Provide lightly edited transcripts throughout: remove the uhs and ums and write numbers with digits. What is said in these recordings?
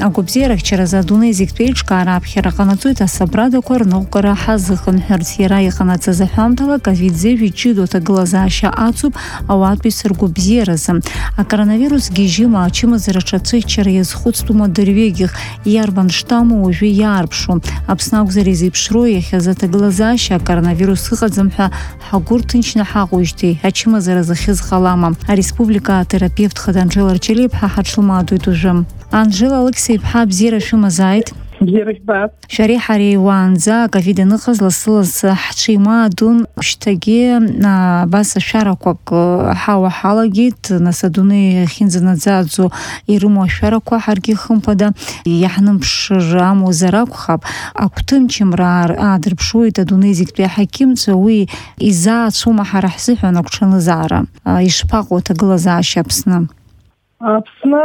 агәабзиарахьчара адунеи зегь еиҿкаара аԥхьара ҟанаҵоит асабрадақәа рныҟәгара ҳазыхынҳәырц. Иара иҟанаҵаз аҳәамҭала ковид-19 иҷыдоу аҭагылазаашьа ацуп ауаатәыҩса ргәабзиаразы. Акоронавирус гьежьыма ачымазараҿы ацәыхьчара иазхәыцтәума дырҩегьых иарбан штамму уажәы иаарԥшу. Аԥсны акәзар изеиԥшроу иахьаз аҭагылазаашьа акоронавирус ыҟаӡам ҳәа ҳгәы рҭынчны ҳаҟоуижьҭеи ачымазара захьыз ҟалама. Ареспублика атерапевтха Анжела Арчелиԥҳа ҳаҽлымаадоит ужәы. Анжела Алексеи-ԥҳа, бзиара шәымазааит. Шәареи ҳареи уаанӡа ковид аныҟаз лассы-ласс ҳҽеимаадун, шьҭагьы абас ашәарақәак ҳауа ҳалагеит, нас адунеи ахьынӡанаӡааӡо ирымоу ашәарақәа ҳаргьы хымԥада иаҳнымԥшыр амуазар акәхап. Агәҭынчымра аадырԥшуеит адунеи зегьтәи аҳақьымцәа, уи изаацәоума ҳара ҳзыҳәан агәҽанызаара? Ишԥаҟоу аҭагылазаашьа Аԥсны? Аԥсны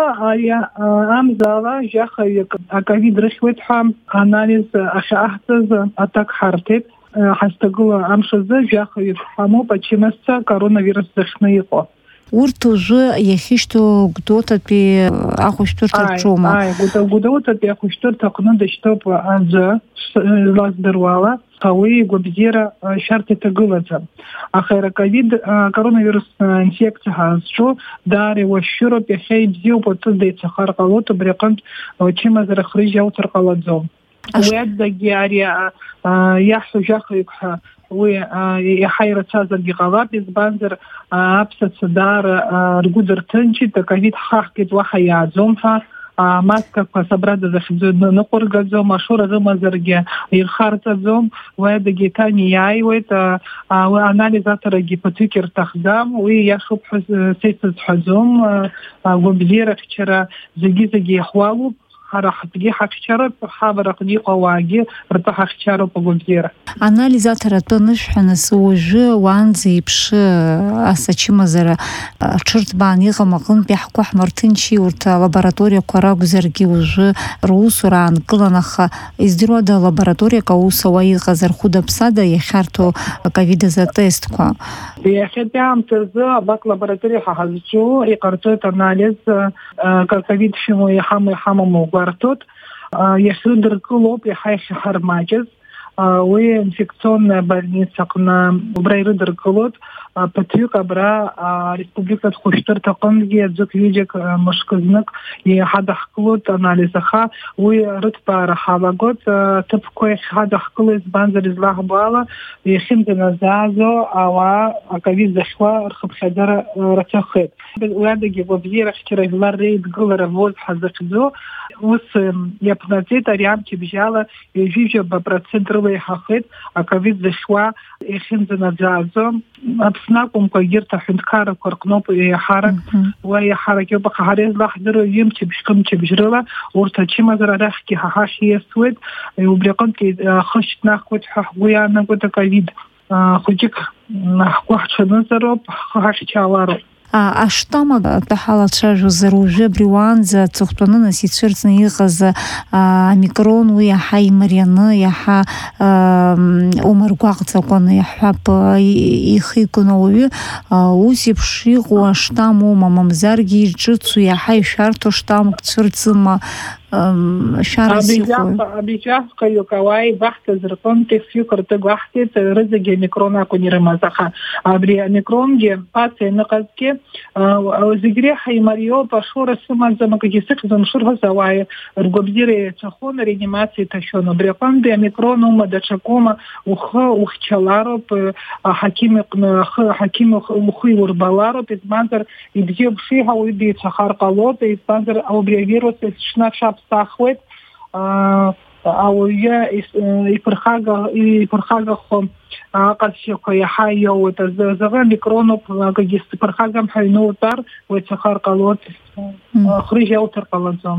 амзала жьахаҩык аковид рыхьуеит ҳәа анализ ахьаҳҵаз аҭак ҳарҭеит. Ҳазҭагыла амш азы жьахаҩык ҳамоуп ачымазцәа коронавирус зыхьны иҟоу. Урҭ ужәы иахьышьҭоу Гәдоуҭатәи ахәышәтәырҭа рҿоума? Гәдоуҭатәи ахәышәтәырҭа аҟны дышьҭоуп аӡәы злаздыруала. Уи игәабзиара шәарҭа иҭагылаӡам. Аха иара коронавирус инфекциа ҳазҿу даара иуашәшәыроуп, иахьа ибзиоуп аҵыс деицахар ҟалоит, убри аҟнытә ачымазара хрыжь иауҭар ҟалаӡом. Уи адагьы ари иаҳҳәо жьахаҩык ҳәа уи иаҳа ирацәазаргьы ҟалап, избанзар аԥсацәа даара ргәы дырҭынчит, аковид ҳхаҳгеит уаҳа иааӡом ҳәа. Маскақәа сабрада захьӡу ныҟәыргаӡом, ашура рымазаргьы ирхарҵаӡом, уи адагьы еиҭан иааиуеит, анализ аҭарагьы ԥыҭҩык ирҭахӡам, уи иашоуп ҳәа са исызҳәаӡом. Агәабзиарахьчара зегьы иахуалуп, ҳара ҳтәгьы ҳахьчароуп, ҳабараҟны иҟоу ауаагьы ртәы ҳахьчароуп агәабзиара. Анализ аҭара атәы анышәҳәа, уажәы уаанӡа иԥшы ас ачымазара ҽырҭбаан иҟам аҟнытә иаҳкәа ҳмырҭынчи, урҭ алабораториақәа ракәзаргьы уажәы русура аанкылан, аха издыруада лабораториак аус ауа иҟазар хәыда-ԥсада иахьарҭоу аковид азы атестқәа? Иахьатәи аамҭазы абак лабораториа ҳазҿу иҟарҵоит анализ ковид шәымоу иҳамаму гәарҭоит, иахьрыдыркылоуп иаҳа иахьҳармаҷыз. Уи инфекционная больница аҟны убра ирыдыркылоит, ԥыҭҩык абра ареспубликатә хәышәтәырҭа аҟынгьы аӡәык-ҩыџьак мышкызнык иҳадаҳкылоит анализ, аха уи рыҭбаара ҳалагоит, ҭыԥқәа иахьҳадаҳкыло избанзар излаҳбо ала иахьынӡаназаазо ауаа аковид захьуа рхыԥхьаӡара рацәахеит. Уи адагьы агәабзиарахьчара жәлар реидгылара ВОЗ ҳазыхьӡо ус иаԥнаҵеит, ари амчыбжьала ҩажәижәаба% рыла иҳахеит аковид захьуа иахьынӡанаӡаазо. Аԥсны акәымкәа егьырҭ аҳәынҭқаррақәа рҟноуп иаҳарак, уа иаҳарак иоуп, аха ҳара излаҳдыруа ҩымчыбжь-хымчыбжь рыла урҭ ачымазара арахьгьы ҳаҳа шиасуеит, убри аҟнытә ахы шьҭнахуеит ҳәа ҳгәы иаанагоит аковид. Хәыҷык ҳгәы ҳҽанызароуп, ҳхы ҳахьчалароуп. Аштам атәы ҳалацәажәозар уажәы абри уаанӡа аҵыхәтәаны нас ицәырҵны иҟаз амикрон уи иаҳа имарианы, иаҳа умыргәаҟҵакәаны иаҳҳәап ихигон ауаҩы, ус еиԥш иҟоу аштам оума, мамзаргьы иҿыцу иаҳа ишәарҭоу штамк цәырҵыма? Абиჯаҳҟаҩык ауаа ибаҳҭаз рҟынтә фҩык ртәы гәаҳҭеит, рызегьы амикрон акәын ирымаз, аха абри амикронгьы ԥаса ианыҟазгьы зегь реиҳа имариоуп, ашура сымаӡам, акгьы сыхьӡом шырҳәоз ауаа ргәабзиара иацәахон, реанимациа иҭашәон. Убри аҟнытә амикрон ума даҽакума, ухы ухьчалароуп, аҳақьым иҟны аҳақьым ухы иурбалароуп, избанзар ибзиоуп шиҳәа уи деицәахар ҟалоит, избанзар убри авирус ишнаԥшааԥсахуеит, ауаҩы иԥырхагахо аҟазшьақәа иаҳа иоуеит, азы амикроноуп, акгьы сԥырхагам ҳәа иноутәар уеицәахар ҟалоит, хрыжь иауҭар ҟалаӡом.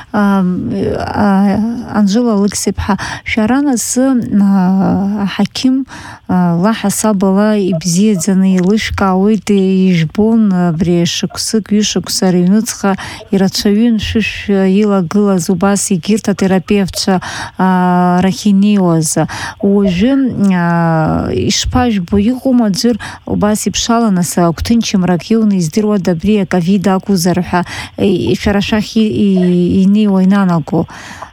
Анжела Алексеи-ԥҳа, шәара насы аҳақьым лаҳасабала ибзиаӡаны еилышәкаауеит, ижәбон абри шықәсык, ҩышықәса рыҩнуҵҟа ирацәаҩын шәышә илагылаз убас егьырҭ атерапевтцәа рахь инеиуаз. Уажәы ишԥажәбо, иҟоума аӡәыр убас иԥшала нас агәҭынчымрак иуны издыруада абри аковид акәзар ҳәа шәара шәахь инеиуа инанаго.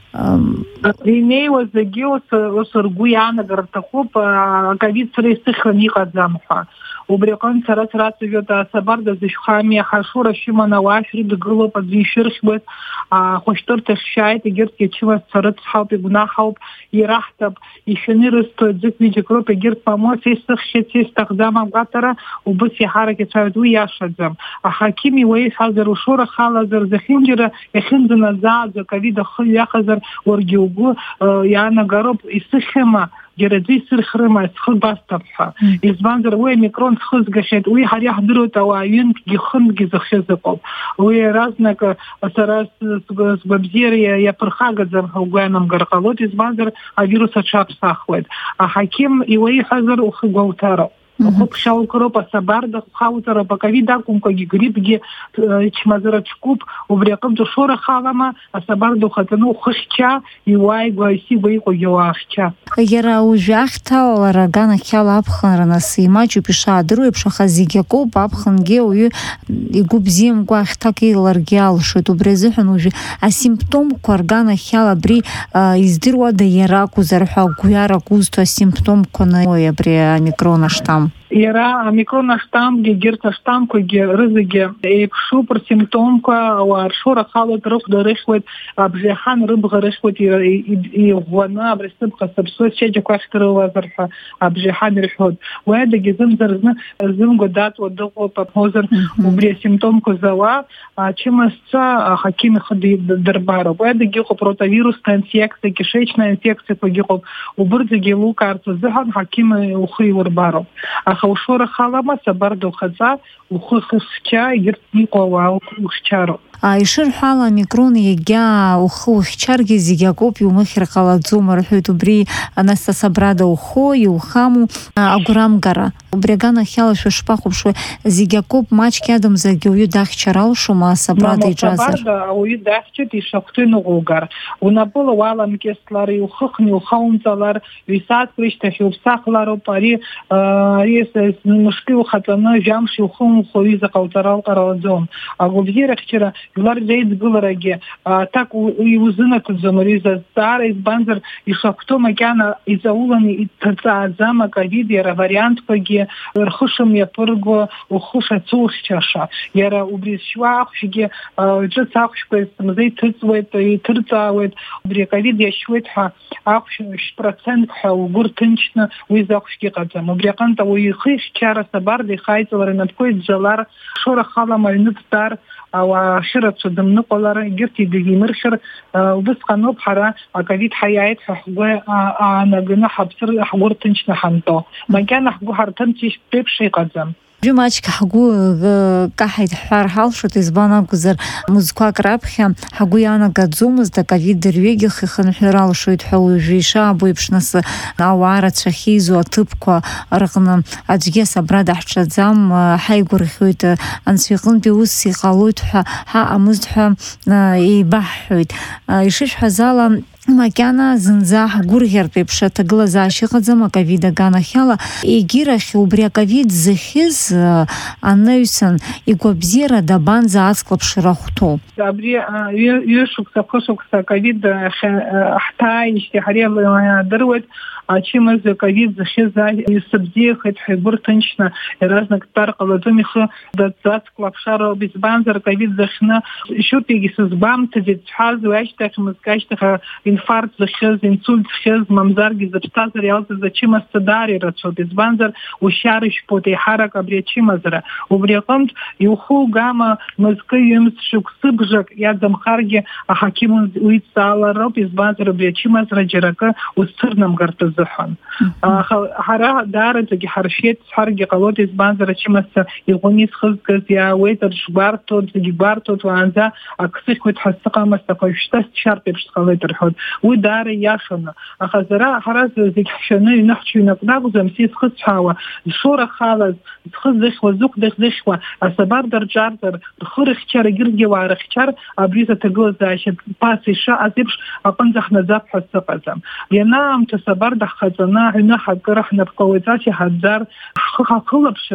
Инеиуа зегьы ус ргәы иаанагар рҭахуп аковид сара исыхьраны иҟаӡам ҳәа. Убри аҟынтә сара срацәажәоит асабарда зышьхами ахашура шәыманы ауаа шәрыдгылоуп, аӡәы ишәырхьуеит, ахәышәтәырҭа шәшьааит, егьырҭгьы ачымазцәа рыцҳауп, игәнаҳауп, ираҳҭап, ишәаны ирысҭоит ӡык-ҩыџьак роуп, егьырҭ мамоу са исыхьчеит, са исҭахӡам агәаҭара, убыс иаҳарак ицәааит, уи иашаӡам. Аҳақьым иуеиҳәазар, ушурахалазар, зехьынџьара иахьынӡанаӡааӡо аковид ахы иахазар, уаргьы угәы иаанагароуп, исыхьыма, џьара аӡәы исырхрыма, схы гәасҭап ҳәа. Избанзар уи амикрон схызгахьеит, уи ҳара иаҳдыруеит ауаа ҩынтәгьы хынтәгьы зыхьыз ыҟоуп. Уи иаразнак сара сгәабзиара иаԥырхагаӡам ҳәа угәы ианамгар ҟалоит, избанзар авирус аҽаԥсахуеит. Аҳақьым иуеиҳәазар ухы гәауҭароуп. Хәыԥхьаукроуп, асабарда хәхауҵароуп, аковид акәымкәагьы гриппгьы чмазараҿкуп, убри аҟынтә ушурахалама, асабарда ухаҵаны ухы хьча, иуааигәа исигәа иҟоугьы уаахьча. Иара уажәы ахьҭалалара аганахьала аԥхынра нас имаҷуп ишаадыруа еиԥш, аха зегьы акоуп, аԥхынгьы ауаҩы игәы бзиамкәа ахьҭак еиларгьы алшоит. Убри азыҳәан уажәы асимптомқәа аганахьала абри издыруада иара акәзар ҳәа гәҩарак узҭо асимптомқәа абри амикрон аштам. Иара амикрон аштамгьы, егьырҭ аштамқәагьы рызегьы еиԥшуп рсимптомқәа, ауаа ршурахалоит, рыхәда рыхьуеит, абжеихан рыбӷа рыхьуеит, иӷәӷәаны абри сыбӷа сыԥсуеит, сшьаџьақәа ахьҭарылазар ҳәа абжеихан ирҳәоит. Уи адагьы зымзар-зны зымгәа датуа дыҟоуп, аԥозар убри асимптомқәа зауа ачымазцәа аҳақьым ихы дырбароуп. Уи адагьы ыҟоуп ротавирусная инфекциа, кишечная инфекциақәагьы ыҟоуп. Убырҭ зегьы еилукаарц азыҳәан аҳақьым ухы иурбароуп. Аха ушурахалама, сабарда ухаҵа, ухы хьча, егьырҭ иҟоу ауаа ухьчароуп. Ишырҳәала амикрон иагьа ухы ухьчаргьы зегьы акоуп, иумыхьыр ҟалаӡом рҳәоит. Убри нас асабрада ухо, иухаму агәрамгара. Убри аганахьала шәышԥахәаԥшуеи, зегьы акоуп, маҷк иадамзаргьы ауаҩы дахьчар алшома асабрада иҿазар? Асабарда ауаҩы дахьчоит ишахәҭы иныҟәугар. Унапыла уаламкьыслар, иухыхны иухаумҵалар, ҩ-сааҭк рышьҭахь иуԥсахлароуп, ари мышкы ухаҵаны жәамш иухымхо ҩыза ҟауҵара ҟалаӡом. Агәабзиарахьчара жәлар реиҵгыларагьы аҭак иузынаҭаӡом ари азҵаара, избанзар ишахәҭоу макьана иҵауланы иҭаҵааӡам аковид иара авариантқәагьы рхы шымҩаԥырго, ухы шацу ухьчаша. Иара убри зшьуа ахәшьгьы ҿыц ахәшьқәа змаза иҭыҵуеит, иҭырҵаауеит, убри аковид иашьуеит ҳәа ахәшь 1% ҳәа угәы рҭынчны уи захәшьгьы ыҟаӡам. Убри аҟынтә ауаҩы ихы ихьчара, асабарда ихаиҵалара, инапқәа иӡәӡәалар, шурахалама аҩны дтәар, ауаа шырацәа дымныҟәалар, егьырҭ идимырхьыр, убысҟаноуп ҳара аковид ҳаиааит ҳәа ҳгәы аанаганы ҳгәы рҭынчны ҳантәо. Макьана ҳгәы ҳарҭынчышьтә еиԥш иҟаӡам. Маҷк ҳгәы каҳаит ҳҳәар ҳалшоит, избан акәзар мызқәак раԥхьа ҳгәы иаанагаӡомызт, аковид дырҩегьых ихынҳәыр алшоит ҳәа уажәы ишаабо еиԥш, нас ауаа рацәа ахьизу аҭыԥқәа рҟны аӡәгьы асабрада ҳҽаӡам, ҳаигәырӷьоит, анцәа иҟынтәи ус иҟалоит ҳәа ҳаҟамызт ҳәа еибаҳҳәоит. Ишышәҳәаз ала, макьана зынӡа ҳгәырӷьартә еиԥш аҭагылазаашьа ыҟаӡам аковид аганахьала. Егьирахь убри аковид зыхьыз анаҩсан игәабзиара дабанӡа ацклаԥшра хәҭоу? Абри ҩышықәса, хышықәса аковид ҳҭааижьҭеи ҳара иадыруеит, ачымаз аковид зыхьыз исыбзиахеит ҳәа игәы рҭынчны иаразнак дтәар ҟалаӡом, ихы дацклаԥшароуп. Избанзар аковид зыхьны шьоукгьы сызгәамҭаӡеит зҳәаз, уи ашьҭахь мызк ашьҭахь инфаркт зыхьыз, инсульт зыхьыз, мамзаргьы зыԥсҭазар иалҵыз ачымазцәа даара ирацәоуп. Избанзар ушьарышьпоит еиҳарак абри ачымазара. Убри аҟынтә иухугама мызкы ҩымз шықәсыбжак иаӡамхаргьы аҳақьым уидҵаалароуп. Избанзар убри ачымазара џьара акы узцәырнамгарц азыҳәан. Ҳара даараӡагьы ҳаршьеит сҳәаргьы ҟалоит, избанзар ачымазцәа иӷәӷәаны изхызгаз иаауеит, рыҽгәарҭоит, зегьы гәарҭоит, уаанӡа ак сыхьуеит ҳәа сыҟамызт, аха шьҭа сшьартә еиԥш сҟалеит рҳәоит. Уи даара иашаны. Аха ҳара зегь ҳшәаны иҩныҳәчыҩнак акәӡам, са исхысҳәаауа, зшурахалаз, зхы зыхьуа, зықә зыхьуа, асабарда рҿарҵар, рхы рыхьчар, егьырҭгьы ауаа рыхьчар, абри аҭагылазаашьа ԥаса ишаҟаз еиԥш аҟынӡа ҳнаӡап ҳәа сыҟаӡам. Ианаамҭа асабарда ҳхаҵаны аҩны ҳакыр ҳнапқәа ауаҩҵас иҳаӡар, ҳхы ҳахылаԥшыр,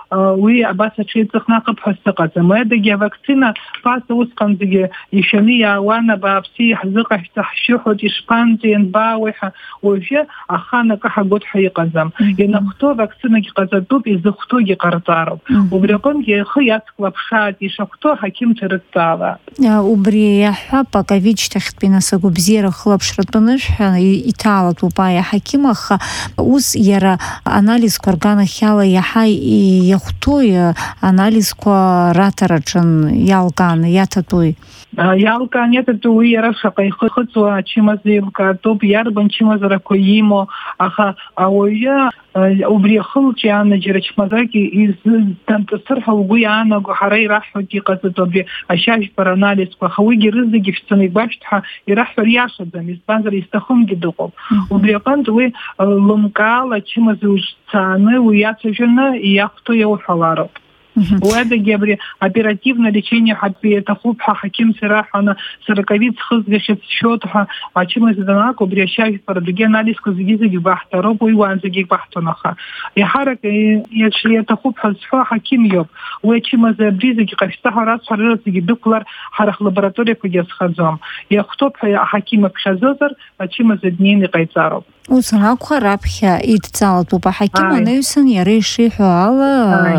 уи абас аҽеиҵыхнахып ҳәа сыҟаӡам. Уедаги авакцина ԥаса усҟанӡагьы ишәаны иаауан абааԥсы иаҳзыҟашәҵа ҳшьыҳәоит, ишԥанӡа ианбаауеи ҳәа. Уажәы ахан акы ҳагоит ҳәа иҟаӡам. Ианахәҭоу авакцинагьы ҟаҵатәуп, изыхәҭоугьы ҟарҵароуп. Убри аҟынгьы ихы иацклаԥшааит, ишахәҭоу аҳақьымцәа рыдҵаала. Убри иаҳҳәап, аковид шьҭахьтәи нас агәабзиара хылаԥшратәы ҳәа иҭаалатәуп аҳақьым, аха ус иара анализқәа рганахьала иаҳа иахәҭои анализқәа раҭараҿын иалкаан, иаҭатәуи? Иалкаан, иаҭатәу уи иара шаҟа ихыҵуа ачымаза еилкаатәуп, иарбан чымазарақәа имоу, аха ауаҩы убри ахылҿы иаанаџьара чмазак изданҵасыр ҳәа угәы иаанаго ҳара ираҳҳәоит иҟаҵатәу абри ашьажьбара анализқәа, аха уигьы рызегьы шәцаны ибашәҭ ҳәа ираҳҳәар иашаӡам, избанзар изҭахымгьы дыҟоуп. Убри аҟынтә уи лымкаала ачымаза узцааны уи иацәажәаны иахәҭоу иауҳәалароуп. Уедаги абри оперативное лечение ҳаҭахуп ҳәа аҳақьымцәа ираҳәаны сара ковид схызгахьаз сшьоит ҳәа ачымаза данааго убри ашьажьбара другьы анализқәа зегьы баҳҭароуп, уи уаанӡагьы ибаҳҭон, аха иаҳарак иаҭахуп ҳәа зҳәо аҳақьым иоуп. Уи ачымаза абри зегьы ҟашәҵа ҳәа арацҳәа рыра зегьы дықәлар ҳара ҳлабораториақәагьы азхаӡом. Иахәҭоуп ҳәа аҳақьым аԥхьазызар ачымаза днеины иҟаиҵароуп. Ус анакәха раԥхьа идҵалатәуп аҳақьым анаҩсан иара ишиҳәо ала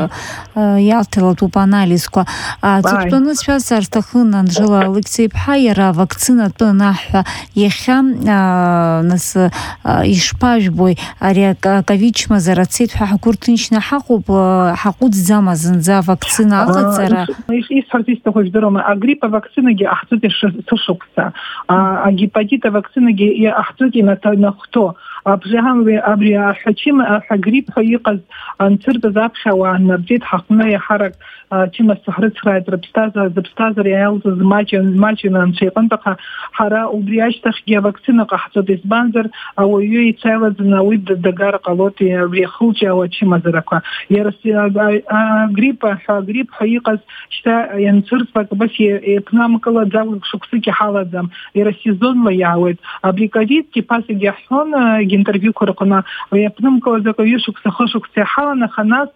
иалҭалатәуп анализқәа. Ҵыхәтәаны сшәазар сҭахын Анжела Алексеи-ԥҳа, иара авакцинатәы анаҳҳәа иахьа нас ишԥажәбои ари аковид чмазара цеит ҳәа ҳгәы рҭынчны ҳаҟоуп, ҳаҟәыҵӡама зынӡа авакцина аҟаҵара? Исҳәарц исҭаху ижәдыруама, агрипп авакцинагьы аҳҭыҵ сышықәса, агепатит авакцинагьы аҳҭыҵ инахәҭоу. Абри аҳәагрипп ҳәа иҟаз анцәыртәыз аԥхьа ауаа набжьеит ҳаҟны иаҳарак чымазцәа ҳрыцхрааит, зыԥсҭазаара иаалҵыз маҷын анцәа иҟынтәаха ҳара убри ашьҭахьгьы авакцина ҟаҳҵоит, избанзар ауаҩы ицаилаӡаны ауи дагар ҟалоит абри ахылҿиаауа ачымазарақәа. Иара агрипп ҳәа иҟаз шьҭа ианцәырҵлак бас еиԥнамкылаӡа шықәсык иҳалаӡам, иара сезонла иаауеит. Абри ковидгьы ԥасагьы аҳҳәон интервьюқәа рҟны, еиԥнымкылаӡа ҩышықәса хышықәса иҳалан, аха нас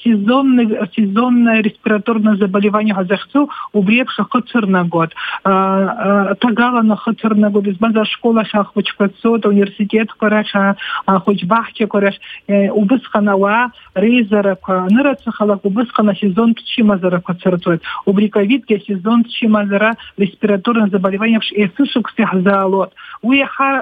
сезонное респираторное заболевание ҳәа захьӡу убри еиԥш ахы цәырнагот, ҭагаланы ахы цәырнагот, избанзар ашколахь ахәыҷқәа цоит, ауниверситетқәа рахь, ахәыҷбаҳчақәа рахь, убысҟан ауаа реизарақәа анырацәахалак убысҟан асезонтә чымазарақәа цәырҵуеит. Убри ковидгьы асезонтә чымазара респираторное заболевание есышықәса иаҳзаалот. Уи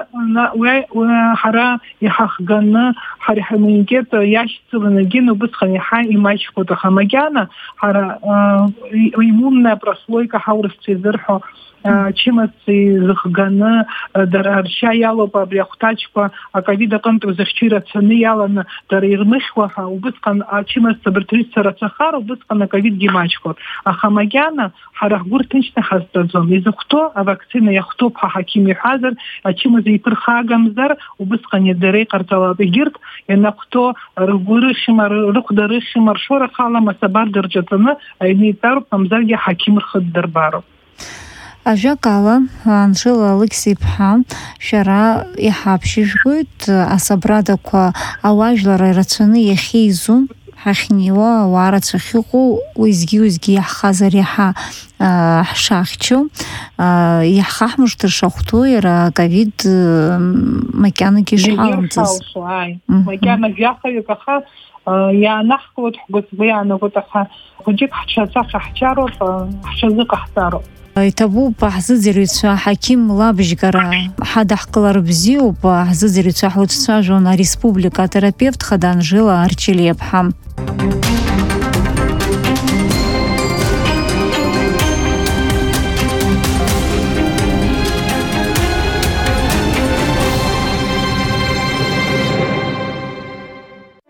ҳара иҳахганы ҳара ҳиммунитет иашьцыланы убысҟан иаҳа имаҷхоит, аха макьана ҳара иммунная прослойка ҳаурысцәа изырҳәо чымазцәа изыхганы дара ршьа иалоуп абри ахәҭаҷқәа аковид аҟынтә зыхьчо ирацәаны иаланы дара ирмыхьуа ҳәа убысҟан ачымазцәа абарҭ рыҩсҭаа рацәахар, убысҟан аковидгьы имаҷхоит. Аха макьана ҳара ҳгәы рҭынчны ҳазтәаӡом. Изыхәҭоу авакцина иахәҭоуп ҳәа аҳақьым иҳәазар, ачымаза иԥырхагамзар убысҟан дара иҟарҵалап. Егьырҭ ианахәҭоу ргәы рыхьма, рыхәда рыхьма, ршәора халам, асабар дырҿаҵаны аҩны итәароуп, мамзаргьы аҳақьым рхы ддырбароуп. Ажәакала, Анжела Алексеи-ԥҳа, шәара иҳаԥшьыжәгоит асабрадақәа ауаажәлара ирацәаны иахьеизу, ҳахьнеиуа ауаа рацәа ахьыҟоу, уеизгьы иаҳхазар иаҳа ҳшахьчо, иаҳхаҳмыждыр шахәҭоу иара аковид макьанагьы ишҳаламҵаз. Макьана жәахаҩык аха иаанаҳкылоит ҳгәыӡба иаанагоит, аха хәыҷык ҳҽацаха ҳчароуп, ҳҽазыҟаҳҵароуп. Иҭабуп ҳзыӡырҩцәа аҳақьым лабжьгара ҳадаҳкылар бзиоуп, ҳзыӡырҩцәа ҳлыҿцәажәон ареспублика атерапевт хада Анжела Алексеи-ԥҳа.